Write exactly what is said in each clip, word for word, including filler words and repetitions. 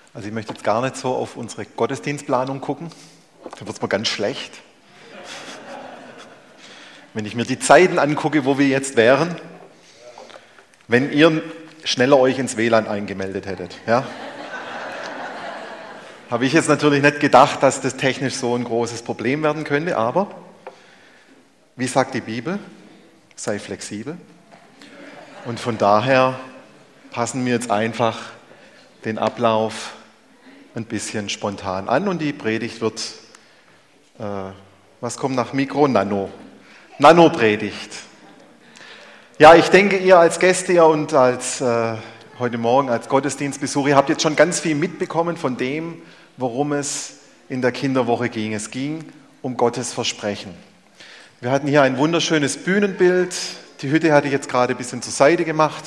Also ich möchte jetzt gar nicht so auf unsere Gottesdienstplanung gucken, da wird es mir ganz schlecht. Wenn ich mir die Zeiten angucke, wo wir jetzt wären, wenn ihr schneller euch ins W L A N eingemeldet hättet. Ja? Habe ich jetzt natürlich nicht gedacht, dass das technisch so ein großes Problem werden könnte, aber wie sagt die Bibel, sei flexibel. Und von daher passen wir jetzt einfach den Ablauf ein bisschen spontan an und die Predigt wird, äh, was kommt nach Mikro? Nano. Nano-Predigt. Ja, ich denke, ihr als Gäste und als äh, heute Morgen als Gottesdienstbesucher, ihr habt jetzt schon ganz viel mitbekommen von dem, worum es in der Kinderwoche ging. Es ging um Gottes Versprechen. Wir hatten hier ein wunderschönes Bühnenbild. Die Hütte hatte ich jetzt gerade ein bisschen zur Seite gemacht.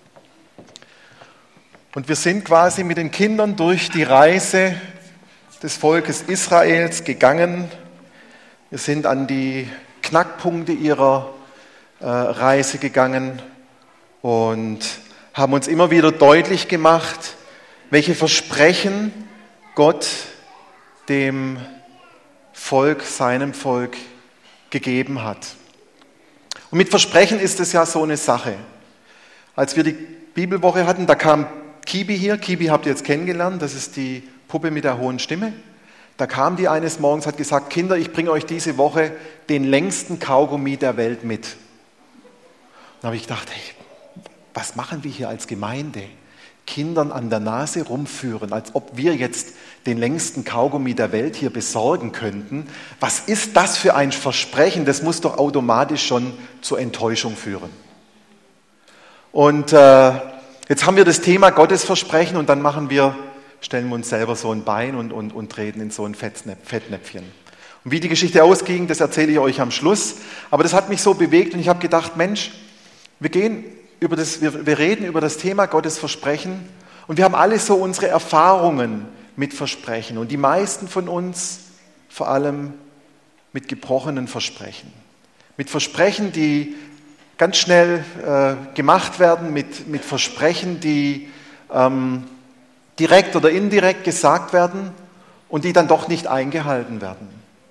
Und wir sind quasi mit den Kindern durch die Reise des Volkes Israels gegangen. Wir sind an die Knackpunkte ihrer äh, Reise gegangen und haben uns immer wieder deutlich gemacht, welche Versprechen Gott dem Volk, seinem Volk gegeben hat. Und mit Versprechen ist es ja so eine Sache. Als wir die Bibelwoche hatten, da kam Kibi hier. Kibi habt ihr jetzt kennengelernt, das ist die Puppe mit der hohen Stimme. Da kam die eines Morgens, hat gesagt, Kinder, ich bringe euch diese Woche den längsten Kaugummi der Welt mit. Dann habe ich gedacht, hey, was machen wir hier als Gemeinde? Kindern an der Nase rumführen, als ob wir jetzt den längsten Kaugummi der Welt hier besorgen könnten. Was ist das für ein Versprechen? Das muss doch automatisch schon zur Enttäuschung führen. Und äh, jetzt haben wir das Thema Gottesversprechen und dann machen wir, stellen wir uns selber so ein Bein und, und, und treten in so ein Fettnäpfchen. Und wie die Geschichte ausging, das erzähle ich euch am Schluss. Aber das hat mich so bewegt und ich habe gedacht, Mensch, wir gehen über das, wir, wir reden über das Thema Gottes Versprechen und wir haben alle so unsere Erfahrungen mit Versprechen und die meisten von uns vor allem mit gebrochenen Versprechen. Mit Versprechen, die ganz schnell äh, gemacht werden, mit, mit Versprechen, die ähm, direkt oder indirekt gesagt werden und die dann doch nicht eingehalten werden.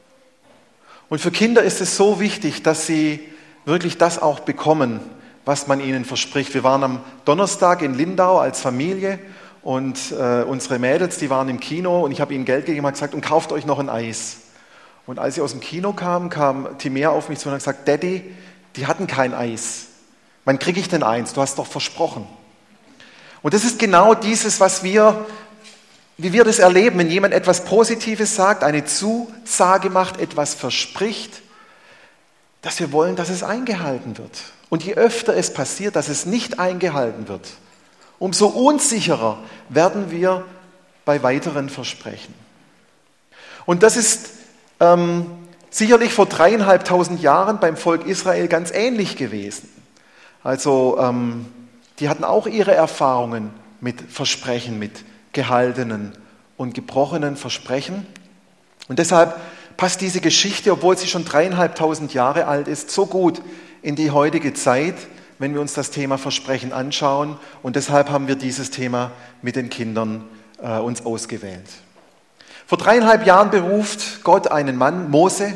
Und für Kinder ist es so wichtig, dass sie wirklich das auch bekommen, was man ihnen verspricht. Wir waren am Donnerstag in Lindau als Familie und äh, unsere Mädels, die waren im Kino und ich habe ihnen Geld gegeben und gesagt, und kauft euch noch ein Eis. Und als sie aus dem Kino kamen, kam Timea auf mich zu und hat gesagt, Daddy, die hatten kein Eis. Wann kriege ich denn eins? Du hast doch versprochen. Und das ist genau dieses, was wir, wie wir das erleben, wenn jemand etwas Positives sagt, eine Zusage macht, etwas verspricht, dass wir wollen, dass es eingehalten wird. Und je öfter es passiert, dass es nicht eingehalten wird, umso unsicherer werden wir bei weiteren Versprechen. Und das ist ähm, sicherlich vor dreieinhalbtausend Jahren beim Volk Israel ganz ähnlich gewesen. Also ähm, die hatten auch ihre Erfahrungen mit Versprechen, mit gehaltenen und gebrochenen Versprechen. Und deshalb passt diese Geschichte, obwohl sie schon dreieinhalbtausend Jahre alt ist, so gut in die heutige Zeit, wenn wir uns das Thema Versprechen anschauen. Und deshalb haben wir dieses Thema mit den Kindern äh, uns ausgewählt. Vor dreieinhalb Jahren beruft Gott einen Mann, Mose,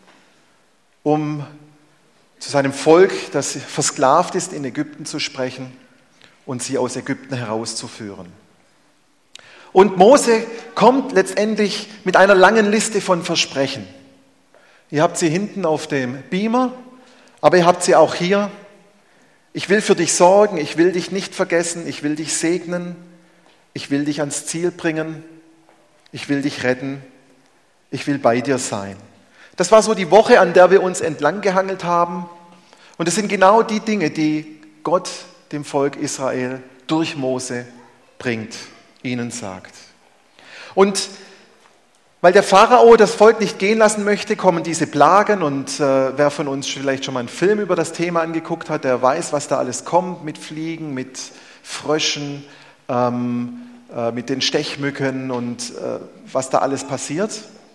um zu seinem Volk, das versklavt ist, in Ägypten zu sprechen und sie aus Ägypten herauszuführen. Und Mose kommt letztendlich mit einer langen Liste von Versprechen. Ihr habt sie hinten auf dem Beamer, aber ihr habt sie auch hier. Ich will für dich sorgen, ich will dich nicht vergessen, ich will dich segnen, ich will dich ans Ziel bringen, ich will dich retten, ich will bei dir sein. Das war so die Woche, an der wir uns entlang gehangelt haben. Und es sind genau die Dinge, die Gott dem Volk Israel durch Mose bringt, ihnen sagt. Und weil der Pharao das Volk nicht gehen lassen möchte, kommen diese Plagen und äh, wer von uns vielleicht schon mal einen Film über das Thema angeguckt hat, der weiß, was da alles kommt mit Fliegen, mit Fröschen, ähm, äh, mit den Stechmücken und äh, was da alles passiert.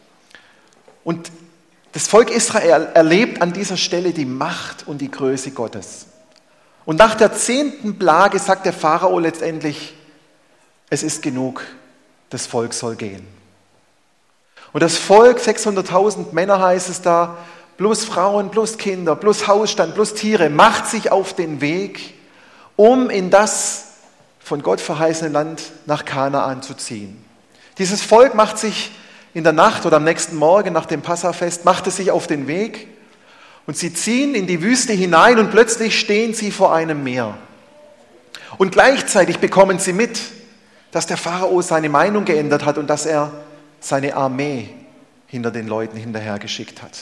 Und das Volk Israel erlebt an dieser Stelle die Macht und die Größe Gottes. Und nach der zehnten Plage sagt der Pharao letztendlich, es ist genug. das Volk soll gehen. Und das Volk, sechshunderttausend Männer heißt es da, plus Frauen, plus Kinder, plus Hausstand, plus Tiere, macht sich auf den Weg, um in das von Gott verheißene Land nach Kanaan zu ziehen. Dieses Volk macht sich in der Nacht oder am nächsten Morgen nach dem Passafest, macht es sich auf den Weg und sie ziehen in die Wüste hinein und plötzlich stehen sie vor einem Meer. Und gleichzeitig bekommen sie mit, dass der Pharao seine Meinung geändert hat und dass er seine Armee hinter den Leuten hinterhergeschickt hat.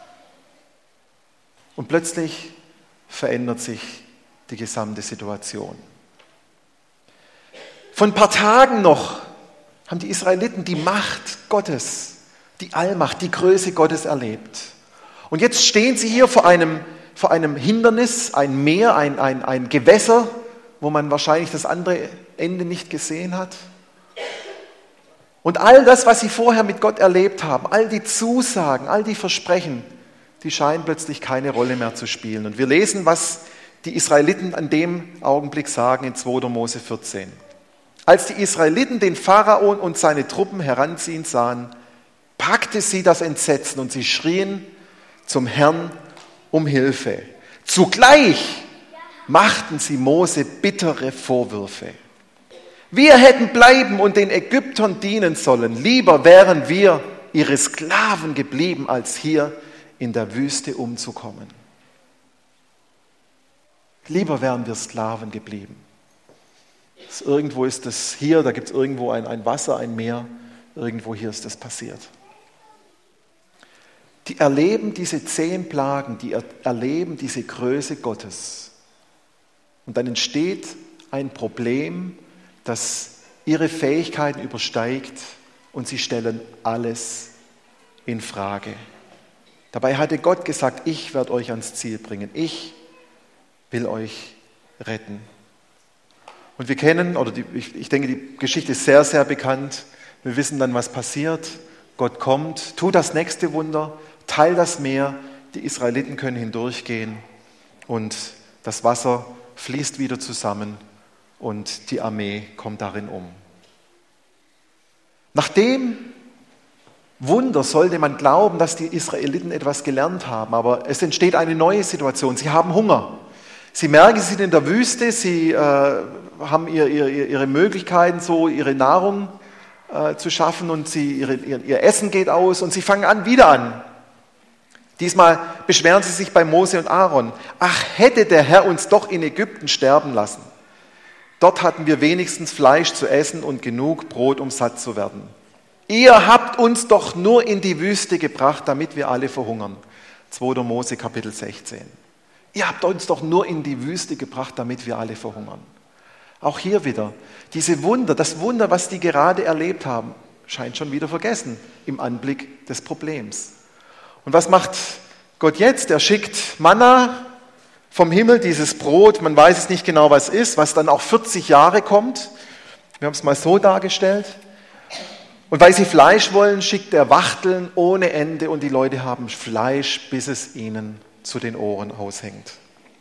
Und plötzlich verändert sich die gesamte Situation. Vor ein paar Tagen noch haben die Israeliten die Macht Gottes, die Allmacht, die Größe Gottes erlebt. Und jetzt stehen sie hier vor einem, vor einem Hindernis, ein Meer, ein, ein, ein Gewässer, wo man wahrscheinlich das andere Ende nicht gesehen hat. Und all das, was sie vorher mit Gott erlebt haben, all die Zusagen, all die Versprechen, die scheinen plötzlich keine Rolle mehr zu spielen. Und wir lesen, was die Israeliten an dem Augenblick sagen in zweiter Mose vierzehn. Als die Israeliten den Pharao und seine Truppen heranziehen sahen, packte sie das Entsetzen und sie schrien zum Herrn um Hilfe. Zugleich machten sie Mose bittere Vorwürfe. Wir hätten bleiben und den Ägyptern dienen sollen. Lieber wären wir ihre Sklaven geblieben, als hier in der Wüste umzukommen. Lieber wären wir Sklaven geblieben. Das irgendwo ist das hier, da gibt es irgendwo ein, ein Wasser, ein Meer. Irgendwo hier ist das passiert. Die erleben diese zehn Plagen, die er, erleben diese Größe Gottes. Und dann entsteht ein Problem, das ihre Fähigkeiten übersteigt und sie stellen alles in Frage. Dabei hatte Gott gesagt, ich werde euch ans Ziel bringen. Ich will euch retten. Und wir kennen, oder die, ich, ich denke, die Geschichte ist sehr, sehr bekannt. Wir wissen dann, was passiert. Gott kommt, tut das nächste Wunder, teilt das Meer, die Israeliten können hindurchgehen und das Wasser fließt wieder zusammen und die Armee kommt darin um. Nach dem Wunder sollte man glauben, dass die Israeliten etwas gelernt haben, aber es entsteht eine neue Situation. Sie haben Hunger. Sie merken, sie sind in der Wüste, sie äh, haben ihr, ihr, ihre Möglichkeiten, so ihre Nahrung äh, zu schaffen und sie, ihre, ihr, ihr Essen geht aus und sie fangen an, wieder an. Diesmal beschweren sie sich bei Mose und Aaron. Ach, hätte der Herr uns doch in Ägypten sterben lassen. Dort hatten wir wenigstens Fleisch zu essen und genug Brot, um satt zu werden. Ihr habt uns doch nur in die Wüste gebracht, damit wir alle verhungern. zweiter Mose Kapitel sechzehn. Ihr habt uns doch nur in die Wüste gebracht, damit wir alle verhungern. Auch hier wieder, diese Wunder, das Wunder, was die gerade erlebt haben, scheint schon wieder vergessen im Anblick des Problems. Und was macht Gott jetzt? Er schickt Manna vom Himmel, dieses Brot, man weiß es nicht genau, was es ist, was dann auch vierzig Jahre kommt. Wir haben es mal so dargestellt. Und weil sie Fleisch wollen, schickt er Wachteln ohne Ende und die Leute haben Fleisch, bis es ihnen zu den Ohren aushängt.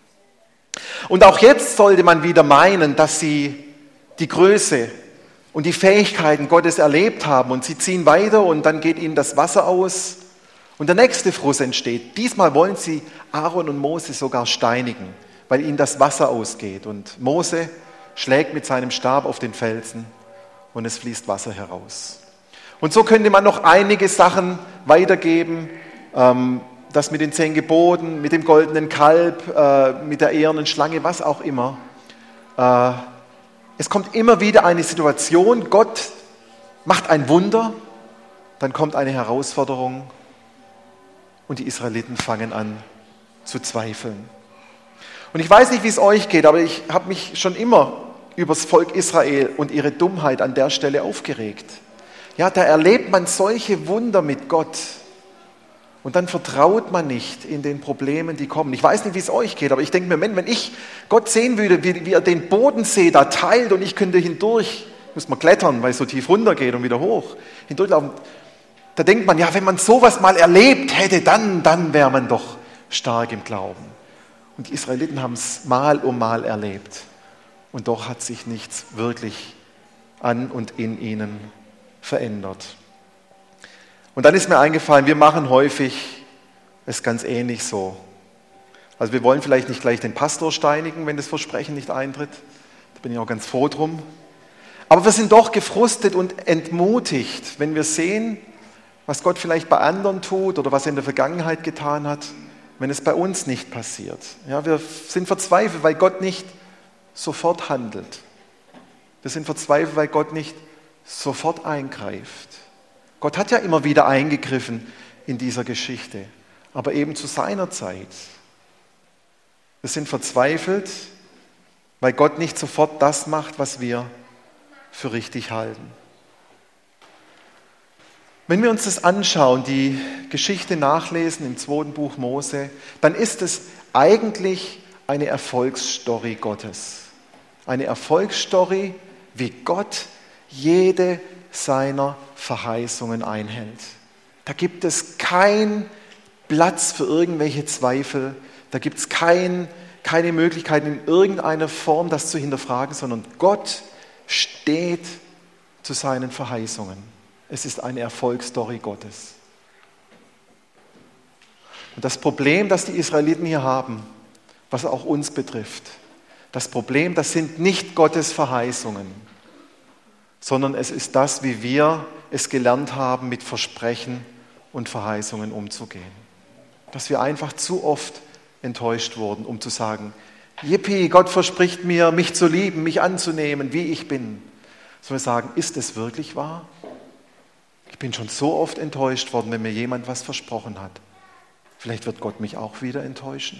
Und auch jetzt sollte man wieder meinen, dass sie die Größe und die Fähigkeiten Gottes erlebt haben und sie ziehen weiter und dann geht ihnen das Wasser aus und der nächste Frust entsteht. Diesmal wollen sie Aaron und Mose sogar steinigen, weil ihnen das Wasser ausgeht und Mose schlägt mit seinem Stab auf den Felsen und es fließt Wasser heraus. Und so könnte man noch einige Sachen weitergeben, ähm, das mit den zehn Geboten, mit dem goldenen Kalb, äh, mit der ehernen Schlange, was auch immer. Äh, es kommt immer wieder eine Situation, Gott macht ein Wunder, dann kommt eine Herausforderung und die Israeliten fangen an zu zweifeln. Und ich weiß nicht, wie es euch geht, aber ich habe mich schon immer über das Volk Israel und ihre Dummheit an der Stelle aufgeregt. Ja, da erlebt man solche Wunder mit Gott. Und dann vertraut man nicht in den Problemen, die kommen. Ich weiß nicht, wie es euch geht, aber ich denke mir, wenn ich Gott sehen würde, wie, wie er den Bodensee da teilt und ich könnte hindurch, muss man klettern, weil es so tief runter geht und wieder hoch, hindurchlaufen, da denkt man, ja, wenn man sowas mal erlebt hätte, dann, dann wäre man doch stark im Glauben. Und die Israeliten haben es mal um mal erlebt. Und doch hat sich nichts wirklich an und in ihnen verändert. Und dann ist mir eingefallen, wir machen häufig es ganz ähnlich so. Also wir wollen vielleicht nicht gleich den Pastor steinigen, wenn das Versprechen nicht eintritt. Da bin ich auch ganz froh drum. Aber wir sind doch gefrustet und entmutigt, wenn wir sehen, was Gott vielleicht bei anderen tut oder was er in der Vergangenheit getan hat, wenn es bei uns nicht passiert. Ja, wir sind verzweifelt, weil Gott nicht sofort handelt. Wir sind verzweifelt, weil Gott nicht sofort eingreift. Gott hat ja immer wieder eingegriffen in dieser Geschichte, aber eben zu seiner Zeit. Wir sind verzweifelt, weil Gott nicht sofort das macht, was wir für richtig halten. Wenn wir uns das anschauen, die Geschichte nachlesen im zweiten Buch Mose, dann ist es eigentlich eine Erfolgsstory Gottes. Eine Erfolgsstory, wie Gott jede seiner Verheißungen einhält. Da gibt es keinen Platz für irgendwelche Zweifel, da gibt es kein, keine Möglichkeit in irgendeiner Form, das zu hinterfragen, sondern Gott steht zu seinen Verheißungen. Es ist eine Erfolgsstory Gottes. Und das Problem, das die Israeliten hier haben, was auch uns betrifft, das Problem, das sind nicht Gottes Verheißungen, sondern es ist das, wie wir es gelernt haben, mit Versprechen und Verheißungen umzugehen. Dass wir einfach zu oft enttäuscht wurden, um zu sagen, Yippie, Gott verspricht mir, mich zu lieben, mich anzunehmen, wie ich bin. Sollen wir sagen, ist es wirklich wahr? Ich bin schon so oft enttäuscht worden, wenn mir jemand was versprochen hat. Vielleicht wird Gott mich auch wieder enttäuschen.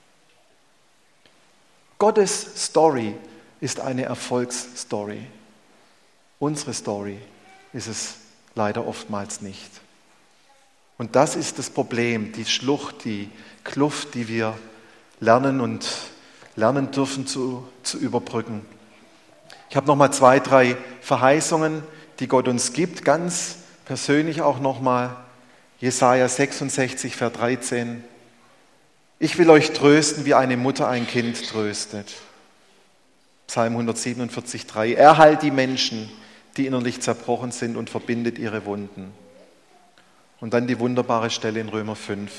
Gottes Story ist eine Erfolgsstory. Unsere Story ist es leider oftmals nicht. Und das ist das Problem, die Schlucht, die Kluft, die wir lernen und lernen dürfen zu, zu überbrücken. Ich habe nochmal zwei, drei Verheißungen, die Gott uns gibt, ganz persönlich auch nochmal. Jesaja sechsundsechzig, Vers dreizehn. Ich will euch trösten, wie eine Mutter ein Kind tröstet. Psalm hundertsiebenundvierzig, drei. Er heilt die Menschen, die innerlich zerbrochen sind und verbindet ihre Wunden. Und dann die wunderbare Stelle in Römer fünf.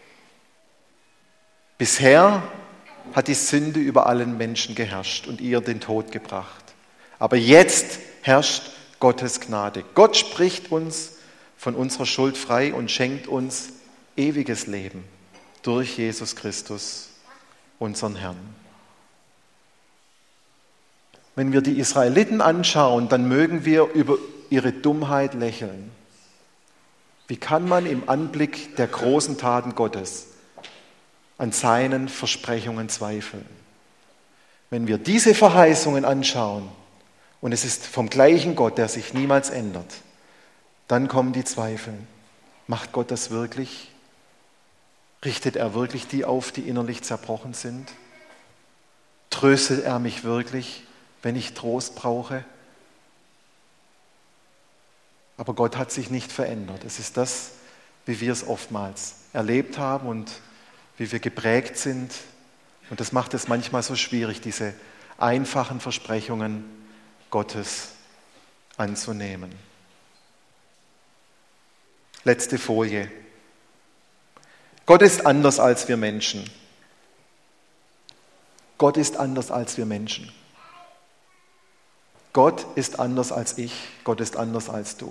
Bisher hat die Sünde über allen Menschen geherrscht und ihr den Tod gebracht. Aber jetzt herrscht Gottes Gnade. Gott spricht uns von unserer Schuld frei und schenkt uns ewiges Leben durch Jesus Christus, unseren Herrn. Wenn wir die Israeliten anschauen, dann mögen wir über ihre Dummheit lächeln. Wie kann man im Anblick der großen Taten Gottes an seinen Versprechungen zweifeln? Wenn wir diese Verheißungen anschauen, und es ist vom gleichen Gott, der sich niemals ändert, dann kommen die Zweifel. Macht Gott das wirklich? Richtet er wirklich die auf, die innerlich zerbrochen sind? Tröstet er mich wirklich, wenn ich Trost brauche? Aber Gott hat sich nicht verändert. Es ist das, wie wir es oftmals erlebt haben und wie wir geprägt sind. Und das macht es manchmal so schwierig, diese einfachen Versprechungen Gottes anzunehmen. Letzte Folie. Gott ist anders als wir Menschen. Gott ist anders als wir Menschen. Gott ist anders als ich. Gott ist anders als du.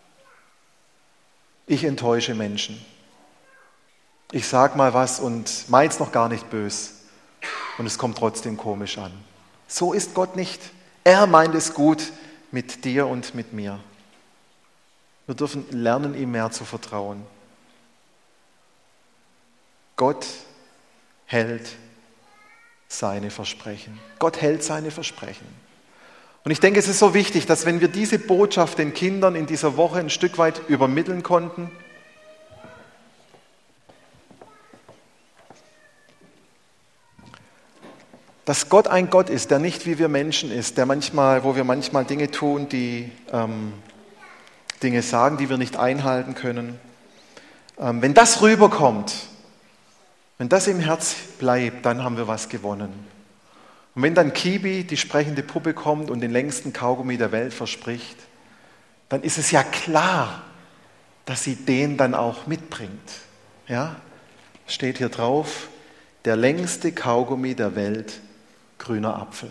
Ich enttäusche Menschen. Ich sage mal was und mein's noch gar nicht böse. Und es kommt trotzdem komisch an. So ist Gott nicht. Er meint es gut mit dir und mit mir. Wir dürfen lernen, ihm mehr zu vertrauen. Gott hält seine Versprechen. Gott hält seine Versprechen. Und ich denke, es ist so wichtig, dass wenn wir diese Botschaft den Kindern in dieser Woche ein Stück weit übermitteln konnten, dass Gott ein Gott ist, der nicht wie wir Menschen ist, der manchmal, wo wir manchmal Dinge tun, die ähm, Dinge sagen, die wir nicht einhalten können. Ähm, wenn das rüberkommt, wenn das im Herz bleibt, dann haben wir was gewonnen. Und wenn dann Kibi, die sprechende Puppe, kommt und den längsten Kaugummi der Welt verspricht, dann ist es ja klar, dass sie den dann auch mitbringt. Ja? Steht hier drauf, der längste Kaugummi der Welt, grüner Apfel.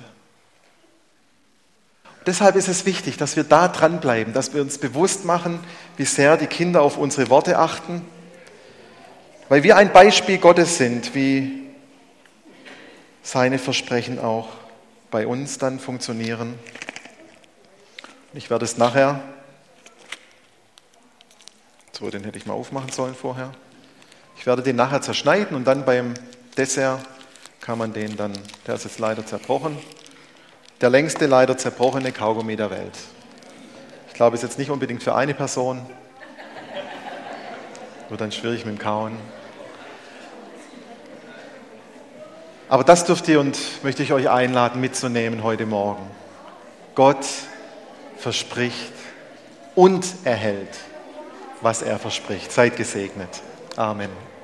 Deshalb ist es wichtig, dass wir da dranbleiben, dass wir uns bewusst machen, wie sehr die Kinder auf unsere Worte achten, weil wir ein Beispiel Gottes sind, wie seine Versprechen auch bei uns dann funktionieren. Ich werde es nachher, so, den hätte ich mal aufmachen sollen vorher. Ich werde den nachher zerschneiden und dann beim Dessert kann man den dann, der ist jetzt leider zerbrochen, der längste leider zerbrochene Kaugummi der Welt. Ich glaube, es ist jetzt nicht unbedingt für eine Person, wird dann schwierig mit dem Kauen. Aber das dürft ihr und möchte ich euch einladen mitzunehmen heute Morgen. Gott verspricht und erhält, was er verspricht. Seid gesegnet. Amen.